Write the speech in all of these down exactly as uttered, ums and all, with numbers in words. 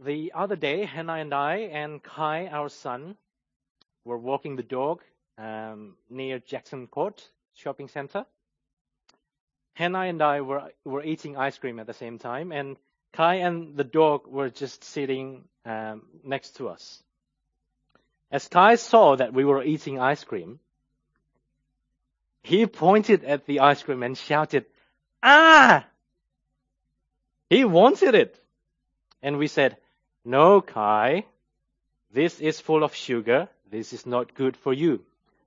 the other day, Hannah and I and Kai, our son, were walking the dog um, near Jackson Court shopping center. Hannah and I were were eating ice cream at the same time, and Kai and the dog were just sitting um, next to us. As Kai saw that we were eating ice cream, he pointed at the ice cream and shouted, "Ah!" He wanted it. And we said, "No, Kai, this is full of sugar. This is not good for you."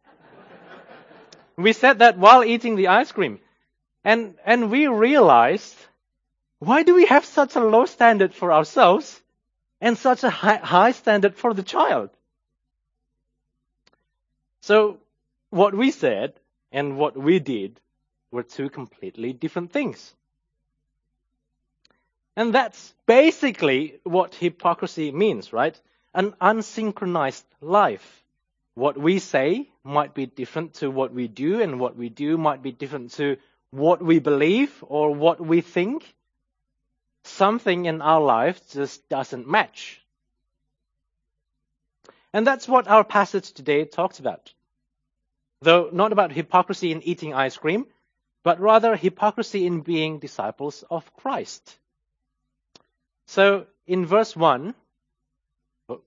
We said that while eating the ice cream. And, and we realized, why do we have such a low standard for ourselves and such a high, high standard for the child? So what we said and what we did were two completely different things. And that's basically what hypocrisy means, right? An unsynchronized life. What we say might be different to what we do, and what we do might be different to what we believe or what we think. Something in our life just doesn't match. And that's what our passage today talks about. Though not about hypocrisy in eating ice cream, but rather hypocrisy in being disciples of Christ. So in verse one, oh,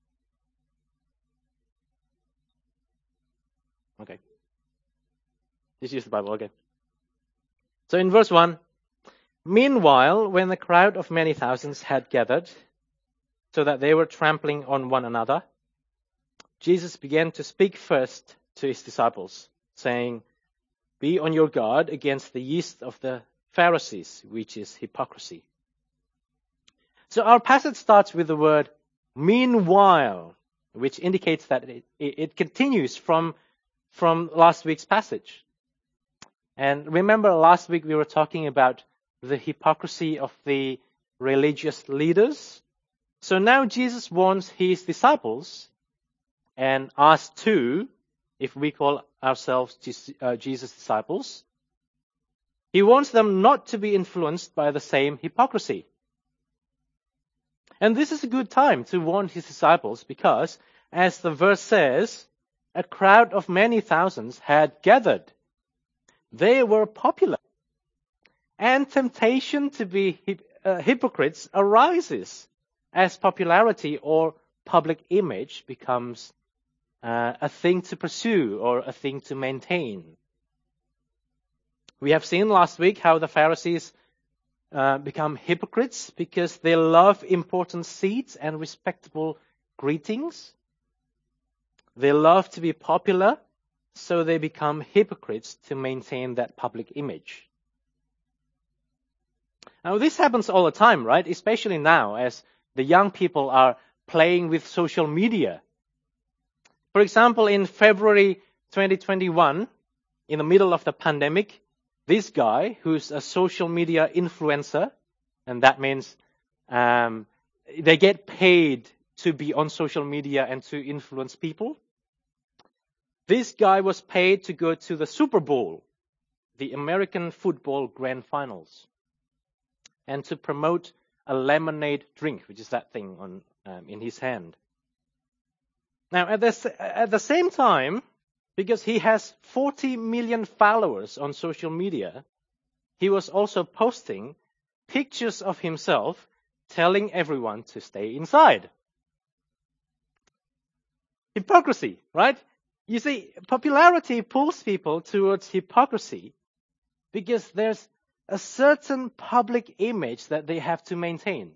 okay, just use the Bible, okay. So in verse one, meanwhile, when the crowd of many thousands had gathered, so that they were trampling on one another, Jesus began to speak first to his disciples, saying, "Be on your guard against the yeast of the Pharisees, which is hypocrisy." So our passage starts with the word meanwhile, which indicates that it, it continues from, from last week's passage. And remember last week we were talking about the hypocrisy of the religious leaders. So now Jesus warns his disciples and us too, if we call ourselves Jesus' disciples. He wants them not to be influenced by the same hypocrisy. And this is a good time to warn his disciples because, as the verse says, a crowd of many thousands had gathered. They were popular. And temptation to be uh, hypocrites arises as popularity or public image becomes uh, a thing to pursue or a thing to maintain. We have seen last week how the Pharisees Uh, become hypocrites because they love important seats and respectable greetings. They love to be popular, so they become hypocrites to maintain that public image. Now, this happens all the time, right? Especially now, as the young people are playing with social media. For example, in February twenty twenty-one, in the middle of the pandemic, this guy, who's a social media influencer, and that means um, they get paid to be on social media and to influence people. This guy was paid to go to the Super Bowl, the American football grand finals, and to promote a lemonade drink, which is that thing on um, in his hand. Now, at the, at the same time, because he has forty million followers on social media, he was also posting pictures of himself telling everyone to stay inside. Hypocrisy, right? You see, popularity pulls people towards hypocrisy because there's a certain public image that they have to maintain.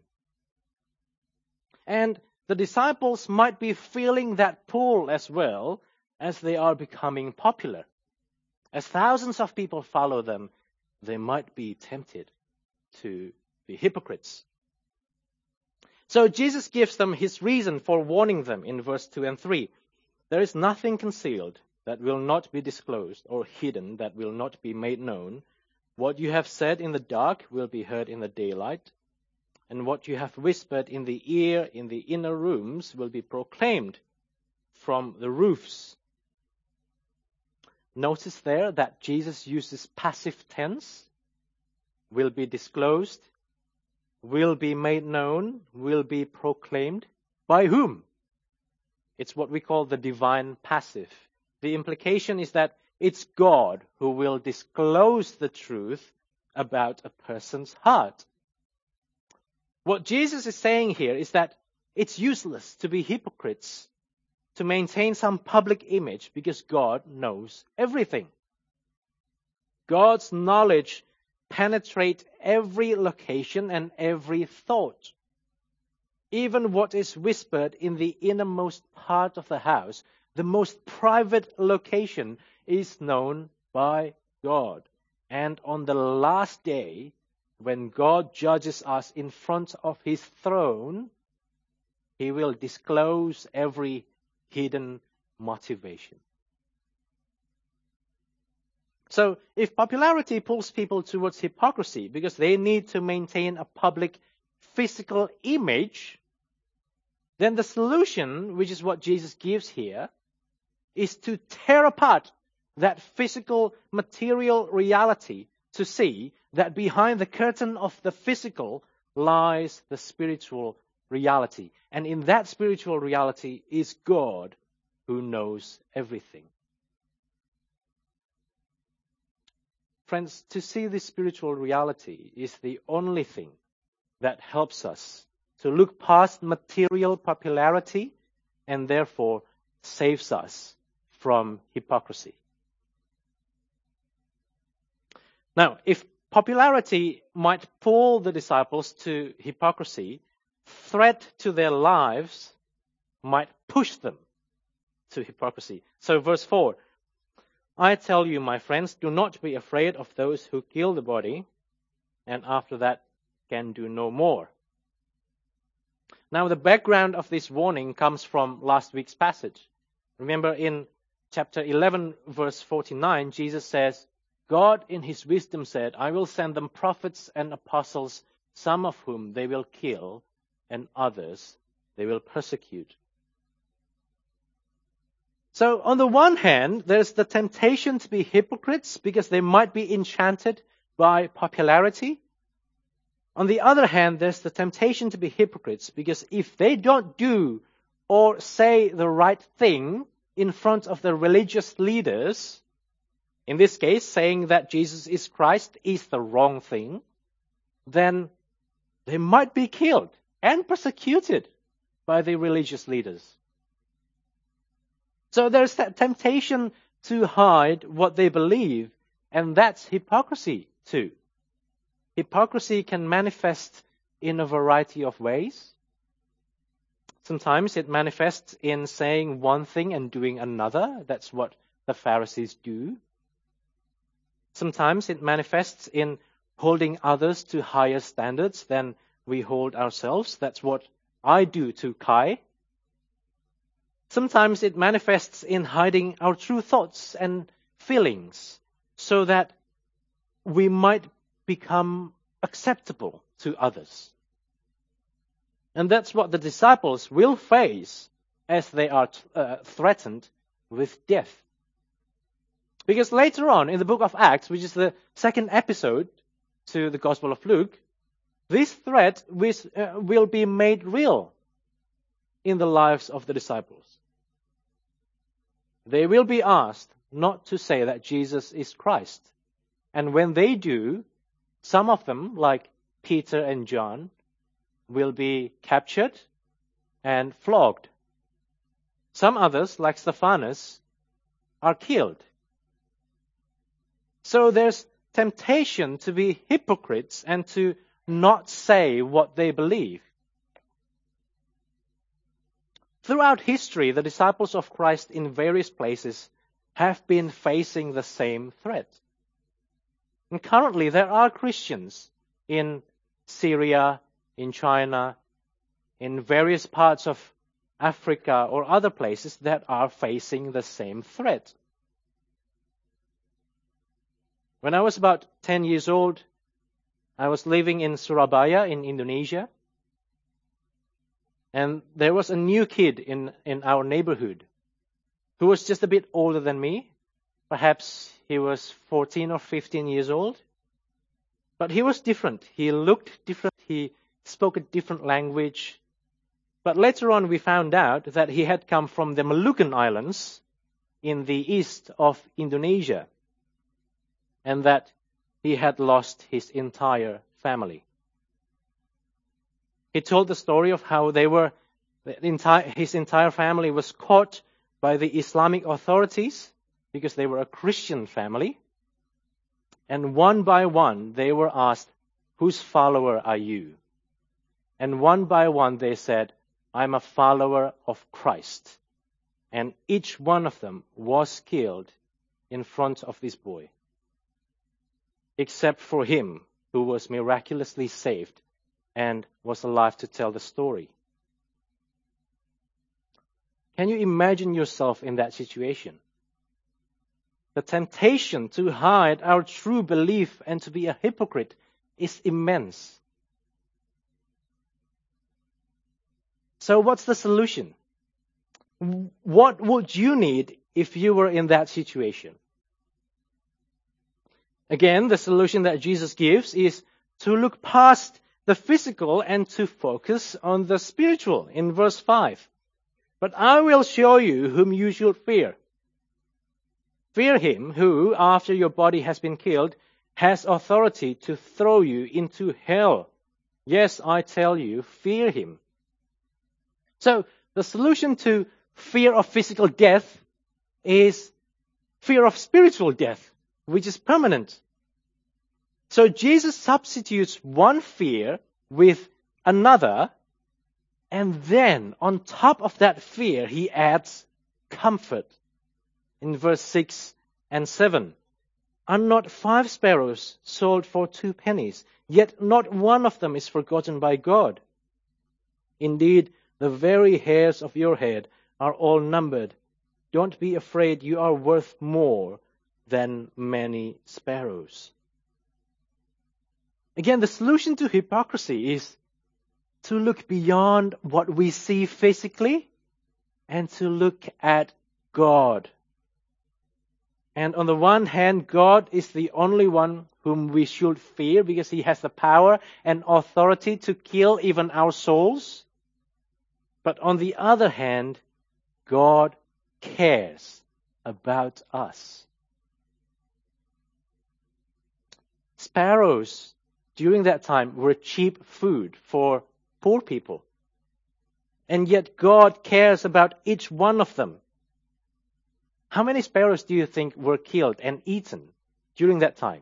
And the disciples might be feeling that pull as well as they are becoming popular. As thousands of people follow them, they might be tempted to be hypocrites. So Jesus gives them his reason for warning them in verse two and three. There is nothing concealed that will not be disclosed, or hidden that will not be made known. What you have said in the dark will be heard in the daylight, and what you have whispered in the ear in the inner rooms will be proclaimed from the roofs. Notice there that Jesus uses passive tense, will be disclosed, will be made known, will be proclaimed. By whom? It's what we call the divine passive. The implication is that it's God who will disclose the truth about a person's heart. What Jesus is saying here is that it's useless to be hypocrites, to maintain some public image, because God knows everything. God's knowledge penetrates every location and every thought. Even what is whispered in the innermost part of the house, the most private location, is known by God. And on the last day, when God judges us in front of his throne, he will disclose every hidden motivation. So if popularity pulls people towards hypocrisy because they need to maintain a public physical image, then the solution, which is what Jesus gives here, is to tear apart that physical material reality to see that behind the curtain of the physical lies the spiritual reality. And in that spiritual reality is God who knows everything. Friends, to see this spiritual reality is the only thing that helps us to look past material popularity and therefore saves us from hypocrisy. Now, if popularity might pull the disciples to hypocrisy, threat to their lives might push them to hypocrisy. So verse four, I tell you, my friends, do not be afraid of those who kill the body, and after that can do no more. Now, the background of this warning comes from last week's passage. Remember in chapter eleven, verse forty-nine, Jesus says, God in his wisdom said, I will send them prophets and apostles, some of whom they will kill, and others they will persecute. So on the one hand, there's the temptation to be hypocrites because they might be enchanted by popularity. On the other hand, there's the temptation to be hypocrites because if they don't do or say the right thing in front of the religious leaders, in this case, saying that Jesus is Christ is the wrong thing, then they might be killed and persecuted by the religious leaders. So there's that temptation to hide what they believe, and that's hypocrisy too. Hypocrisy can manifest in a variety of ways. Sometimes it manifests in saying one thing and doing another. That's what the Pharisees do. Sometimes it manifests in holding others to higher standards than we hold ourselves. That's what I do to Kai. Sometimes it manifests in hiding our true thoughts and feelings so that we might become acceptable to others. And that's what the disciples will face as they are uh, threatened with death. Because later on in the book of Acts, which is the second episode to the Gospel of Luke, this threat which, uh, will be made real in the lives of the disciples. They will be asked not to say that Jesus is Christ. And when they do, some of them, like Peter and John, will be captured and flogged. Some others, like Stephanus, are killed. So there's temptation to be hypocrites and to not say what they believe. Throughout history, the disciples of Christ in various places have been facing the same threat. And currently, there are Christians in Syria, in China, in various parts of Africa or other places that are facing the same threat. When I was about ten years old, I was living in Surabaya in Indonesia. And there was a new kid in, in our neighborhood who was just a bit older than me. Perhaps he was fourteen or fifteen years old. But he was different. He looked different. He spoke a different language. But later on we found out that he had come from the Maluku Islands in the east of Indonesia, and that he had lost his entire family. He told the story of how they were, the entire, his entire family was caught by the Islamic authorities because they were a Christian family. And one by one, they were asked, "Whose follower are you?" And one by one, they said, "I'm a follower of Christ." And each one of them was killed in front of this boy, except for him, who was miraculously saved and was alive to tell the story. Can you imagine yourself in that situation? The temptation to hide our true belief and to be a hypocrite is immense. So what's the solution? What would you need if you were in that situation? Again, the solution that Jesus gives is to look past the physical and to focus on the spiritual in verse five. "But I will show you whom you should fear. Fear him who, after your body has been killed, has authority to throw you into hell. Yes, I tell you, fear him." So, the solution to fear of physical death is fear of spiritual death, which is permanent. So Jesus substitutes one fear with another, and then on top of that fear, he adds comfort. In verse six and seven, "Are not five sparrows sold for two pennies? Yet not one of them is forgotten by God. Indeed, the very hairs of your head are all numbered. Don't be afraid, you are worth more than many sparrows." Again, the solution to hypocrisy is to look beyond what we see physically and to look at God. And on the one hand, God is the only one whom we should fear because he has the power and authority to kill even our souls. But on the other hand, God cares about us. Sparrows during that time were cheap food for poor people. And yet God cares about each one of them. How many sparrows do you think were killed and eaten during that time?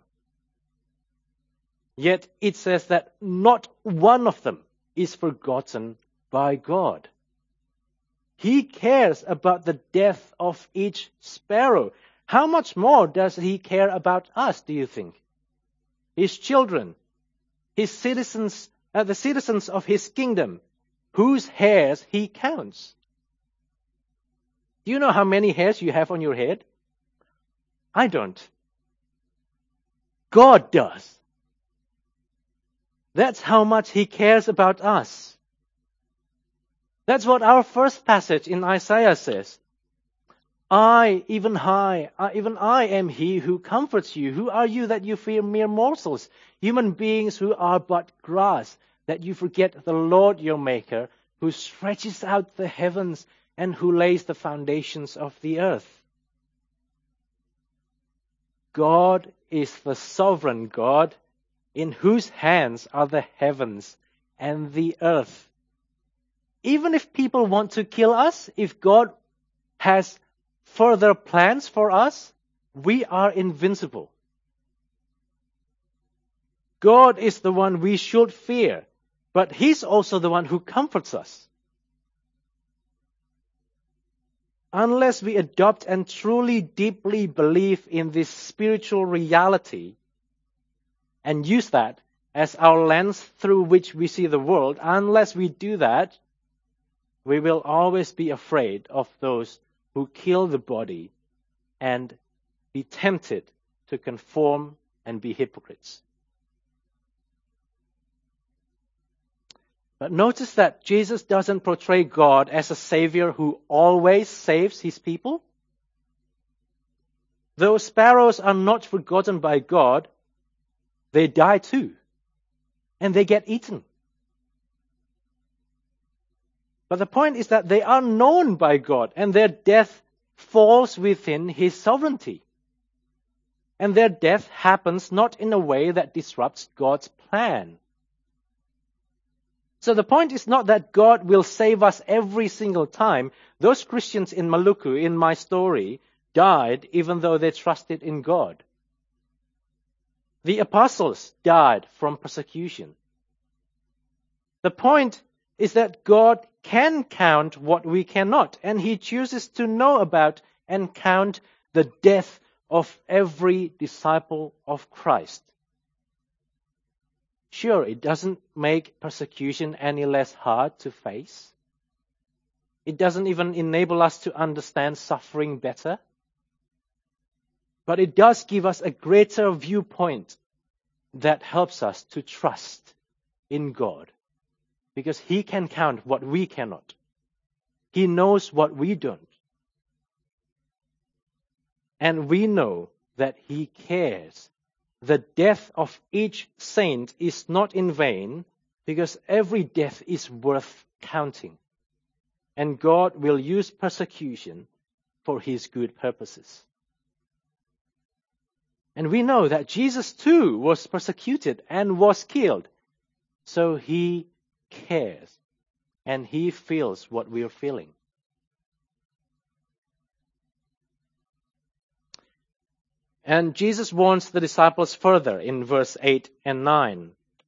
Yet it says that not one of them is forgotten by God. He cares about the death of each sparrow. How much more does he care about us, do you think? His children, his citizens, uh, the citizens of his kingdom, whose hairs he counts. Do you know how many hairs you have on your head? I don't. God does. That's how much he cares about us. That's what our first passage in Isaiah says. I, even I, even I am he who comforts you. Who are you that you fear mere mortals, human beings who are but grass, that you forget the Lord your Maker, who stretches out the heavens and who lays the foundations of the earth? God is the sovereign God, in whose hands are the heavens and the earth. Even if people want to kill us, if God has further plans for us, we are invincible. God is the one we should fear, but he's also the one who comforts us. Unless we adopt and truly deeply believe in this spiritual reality and use that as our lens through which we see the world, unless we do that, we will always be afraid of those who kill the body and be tempted to conform and be hypocrites. But notice that Jesus doesn't portray God as a savior who always saves his people. Though sparrows are not forgotten by God, they die too, and they get eaten. But the point is that they are known by God, and their death falls within His sovereignty. And their death happens not in a way that disrupts God's plan. So the point is not that God will save us every single time. Those Christians in Maluku, in my story, died even though they trusted in God. The apostles died from persecution. The point is that God can count what we cannot, and He chooses to know about and count the death of every disciple of Christ. Sure, it doesn't make persecution any less hard to face. It doesn't even enable us to understand suffering better. But it does give us a greater viewpoint that helps us to trust in God. Because He can count what we cannot. He knows what we don't. And we know that He cares. The death of each saint is not in vain, because every death is worth counting. And God will use persecution for His good purposes. And we know that Jesus too was persecuted and was killed. So He cares, and He feels what we are feeling. And Jesus warns the disciples further in verse eight and nine.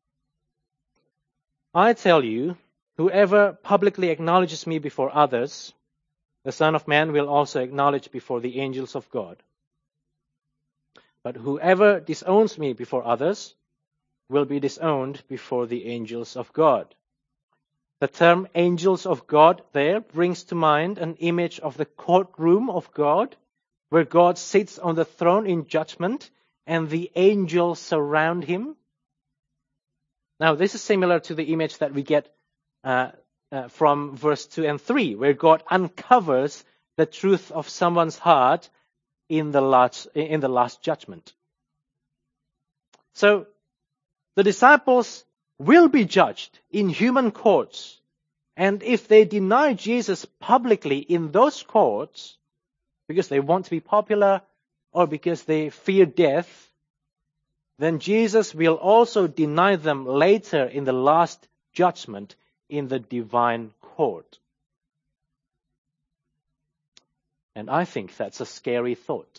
I tell you, whoever publicly acknowledges me before others, the Son of Man will also acknowledge before the angels of God. But whoever disowns me before others will be disowned before the angels of God. The term angels of God there brings to mind an image of the courtroom of God, where God sits on the throne in judgment and the angels surround Him. Now, this is similar to the image that we get uh, uh, from verse two and three, where God uncovers the truth of someone's heart in the last, in the last judgment. So, the disciples will be judged in human courts. And if they deny Jesus publicly in those courts, because they want to be popular or because they fear death, then Jesus will also deny them later in the last judgment in the divine court. And I think that's a scary thought.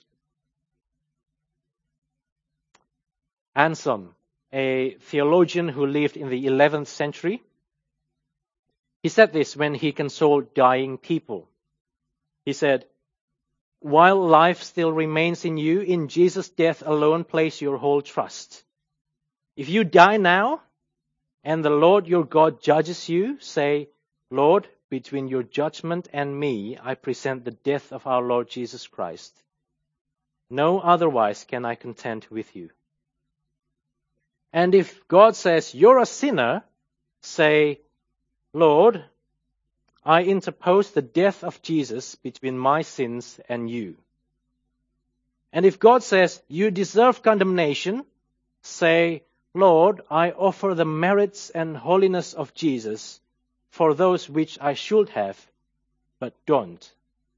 Anselm, a theologian who lived in the eleventh century, he said this when he consoled dying people. He said, while life still remains in you, in Jesus' death alone place your whole trust. If you die now, and the Lord your God judges you, say, Lord, between your judgment and me, I present the death of our Lord Jesus Christ. No otherwise can I contend with you. And if God says, you're a sinner, say, Lord, I interpose the death of Jesus between my sins and you. And if God says, you deserve condemnation, say, Lord, I offer the merits and holiness of Jesus for those which I should have, but don't.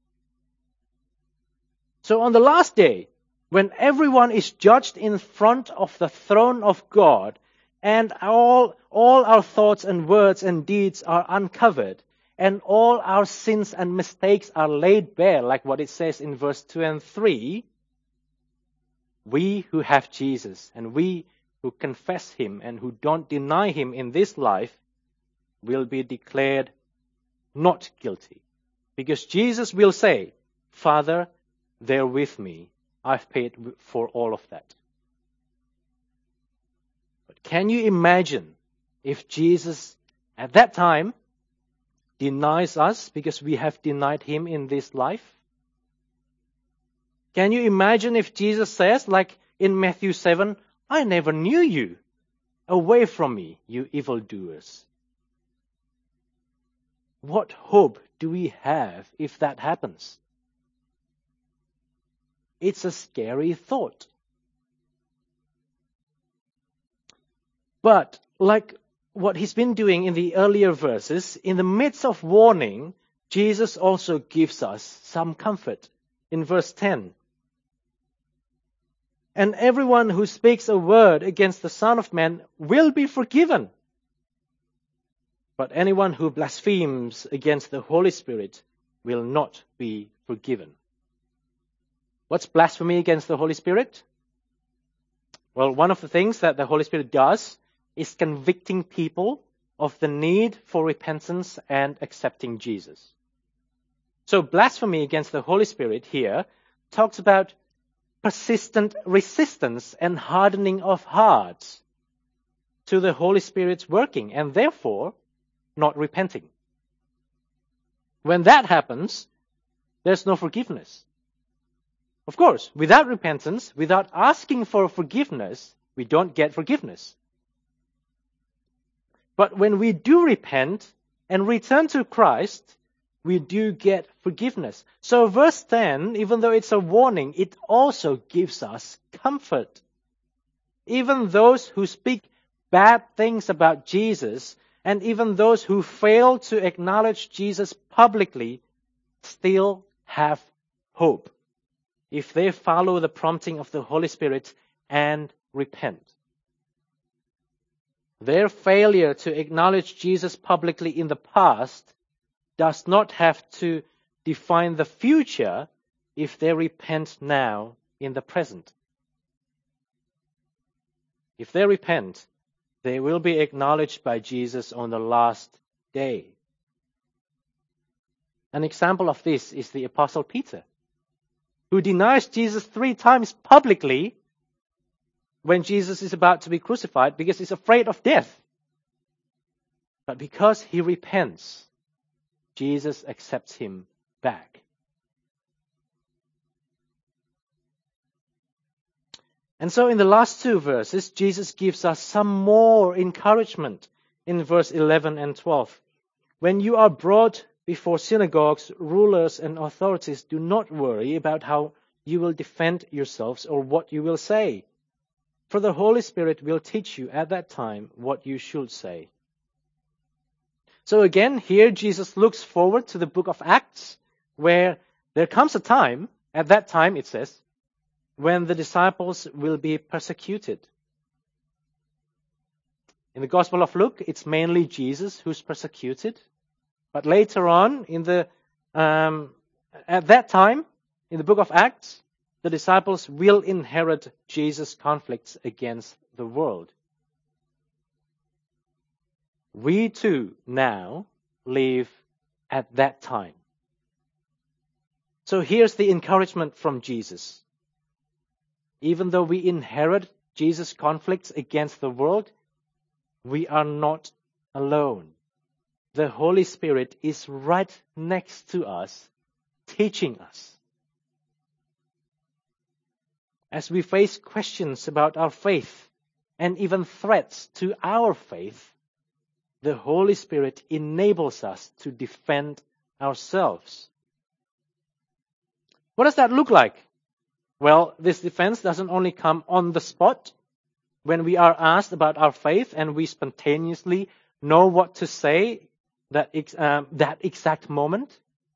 So on the last day, when everyone is judged in front of the throne of God, and all, all our thoughts and words and deeds are uncovered, and all our sins and mistakes are laid bare, like what it says in verse two and three, we who have Jesus and we who confess Him and who don't deny Him in this life will be declared not guilty. Because Jesus will say, Father, they're with me. I've paid for all of that. But can you imagine if Jesus at that time denies us because we have denied Him in this life? Can you imagine if Jesus says, like in Matthew seven, I never knew you. Away from me, you evildoers. What hope do we have if that happens? It's a scary thought. But like what he's been doing in the earlier verses, in the midst of warning, Jesus also gives us some comfort. In verse ten, and everyone who speaks a word against the Son of Man will be forgiven. But anyone who blasphemes against the Holy Spirit will not be forgiven. What's blasphemy against the Holy Spirit? Well, one of the things that the Holy Spirit does is convicting people of the need for repentance and accepting Jesus. So blasphemy against the Holy Spirit here talks about persistent resistance and hardening of hearts to the Holy Spirit's working, and therefore not repenting. When that happens, there's no forgiveness. Of course, without repentance, without asking for forgiveness, we don't get forgiveness. But when we do repent and return to Christ, we do get forgiveness. So verse ten, even though it's a warning, it also gives us comfort. Even those who speak bad things about Jesus, and even those who fail to acknowledge Jesus publicly, still have hope if they follow the prompting of the Holy Spirit and repent. Their failure to acknowledge Jesus publicly in the past does not have to define the future if they repent now in the present. If they repent, they will be acknowledged by Jesus on the last day. An example of this is the Apostle Peter, who denies Jesus three times publicly when Jesus is about to be crucified because he's afraid of death. But because he repents, Jesus accepts him back. And so in the last two verses, Jesus gives us some more encouragement in verse eleven and twelve. When you are brought before synagogues, rulers and authorities, do not worry about how you will defend yourselves or what you will say. For the Holy Spirit will teach you at that time what you should say. So again, here Jesus looks forward to the book of Acts, where there comes a time, at that time it says, when the disciples will be persecuted. In the Gospel of Luke, it's mainly Jesus who's persecuted. But later on, in the um, at that time, in the book of Acts, the disciples will inherit Jesus' conflicts against the world. We too now live at that time. So here's the encouragement from Jesus. Even though we inherit Jesus' conflicts against the world, we are not alone. The Holy Spirit is right next to us, teaching us. As we face questions about our faith and even threats to our faith, the Holy Spirit enables us to defend ourselves. What does that look like? Well, this defense doesn't only come on the spot when we are asked about our faith and we spontaneously know what to say that um, that exact moment.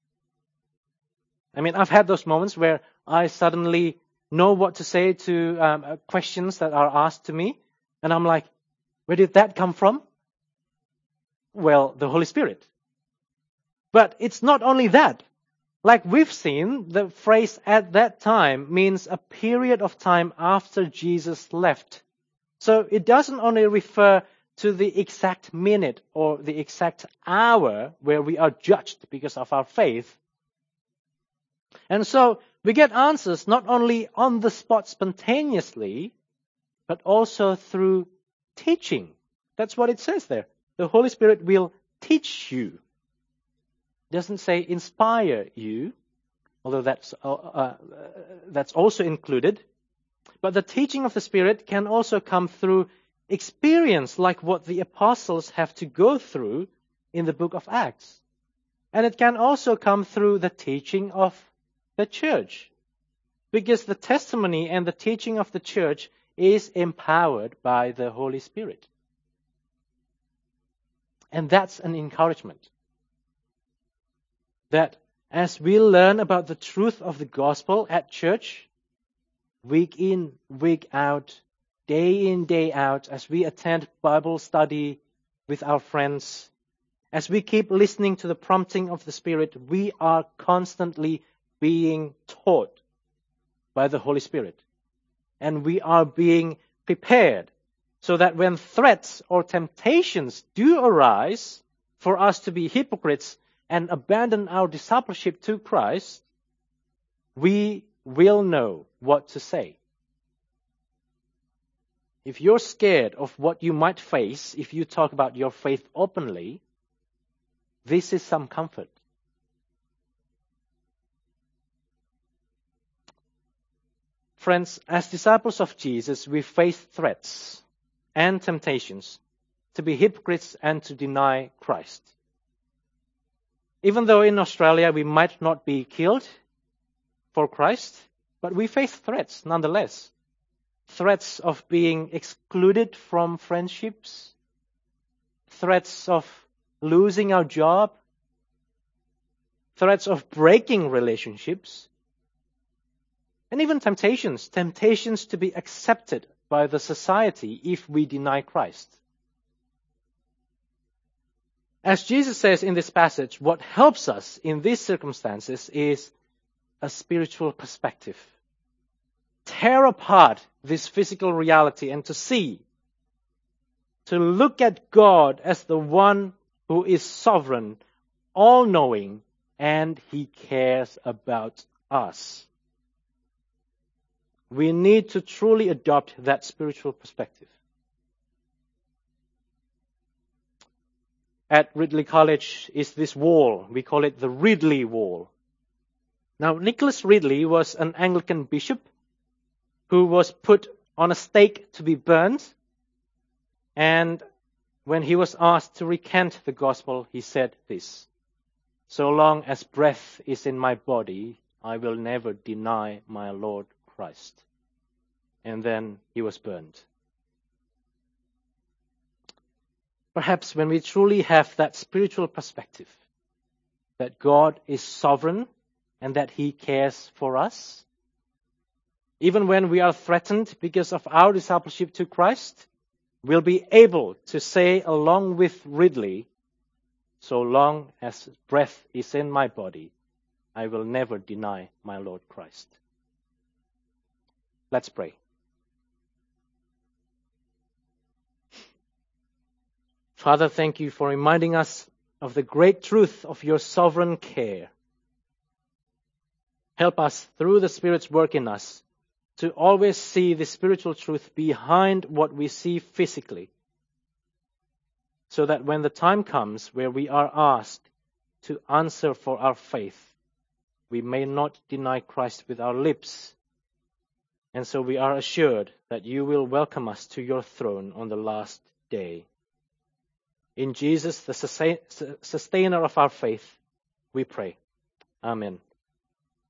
I mean, I've had those moments where I suddenly know what to say to um, questions that are asked to me, and I'm like, where did that come from? Well, the Holy Spirit. But it's not only that. Like we've seen, the phrase at that time means a period of time after Jesus left. So it doesn't only refer to the exact minute or the exact hour where we are judged because of our faith. And so we get answers not only on the spot spontaneously, but also through teaching. That's what it says there. The Holy Spirit will teach you. It doesn't say inspire you, although that's uh, uh, that's also included. But the teaching of the Spirit can also come through experience, like what the apostles have to go through in the book of Acts. And it can also come through the teaching of the church, because the testimony and the teaching of the church is empowered by the Holy Spirit. And that's an encouragement. That as we learn about the truth of the gospel at church, week in, week out, day in, day out, as we attend Bible study with our friends, as we keep listening to the prompting of the Spirit, we are constantly being taught by the Holy Spirit. And we are being prepared so that when threats or temptations do arise for us to be hypocrites and abandon our discipleship to Christ, we will know what to say. If you're scared of what you might face if you talk about your faith openly, this is some comfort. Friends, as disciples of Jesus, we face threats and temptations to be hypocrites and to deny Christ. Even though in Australia we might not be killed for Christ, but we face threats nonetheless. Threats of being excluded from friendships, threats of losing our job, threats of breaking relationships, and even temptations, temptations to be accepted by the society if we deny Christ. As Jesus says in this passage, what helps us in these circumstances is a spiritual perspective. Tear apart this physical reality and to see, to look at God as the one who is sovereign, all-knowing, and He cares about us. We need to truly adopt that spiritual perspective. At Ridley College is this wall. We call it the Ridley Wall. Now, Nicholas Ridley was an Anglican bishop who was put on a stake to be burned. And when he was asked to recant the gospel, he said this: "So long as breath is in my body, I will never deny my Lord Christ." And then he was burned. Perhaps when we truly have that spiritual perspective, that God is sovereign and that He cares for us, even when we are threatened because of our discipleship to Christ, we'll be able to say along with Ridley, "So long as breath is in my body, I will never deny my Lord Christ." Let's pray. Father, thank you for reminding us of the great truth of your sovereign care. Help us, through the Spirit's work in us, to always see the spiritual truth behind what we see physically, so that when the time comes where we are asked to answer for our faith, we may not deny Christ with our lips, and so we are assured that you will welcome us to your throne on the last day. In Jesus, the sustainer of our faith, we pray. Amen.